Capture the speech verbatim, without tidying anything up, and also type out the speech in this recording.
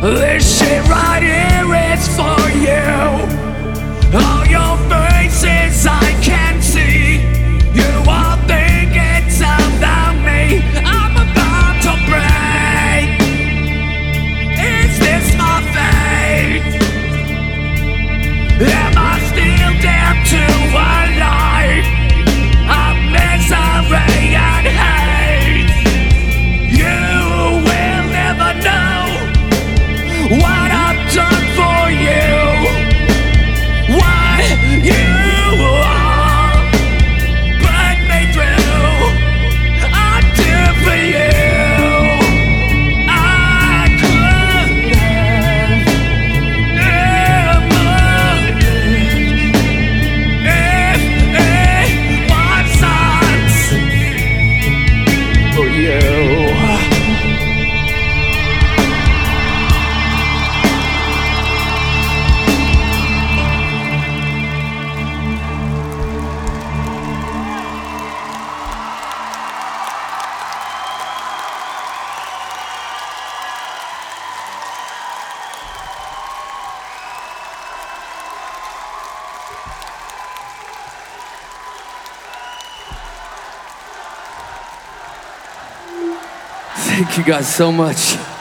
This shit right here is for you. All your faces I can see. You all think it's about me. I'm about to break. Is this my fate? Am I still damned to a life of misery and hate? You will never know what I've done for you, what you all put me through. I do for you. I could have never lived if it wasn't for you. Thank you guys so much.